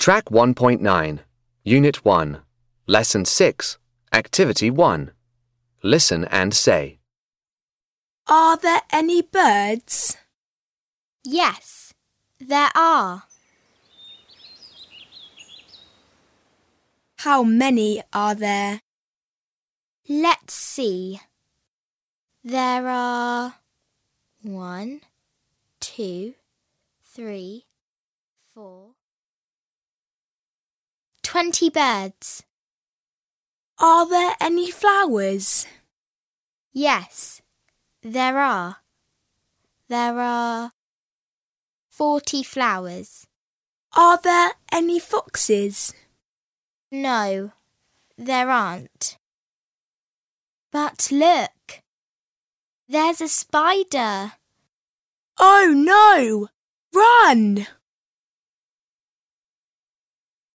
Track 1.9, Unit 1, Lesson 6, Activity 1. Listen and say. Are there any birds? Yes, there are. How many are there? Let's see. There are 1, 2, 3, 4, 20 birds. Are there any flowers? Yes, there are. There are 40 flowers. Are there any foxes? No, there aren't. But look, there's a spider. Oh no! Run!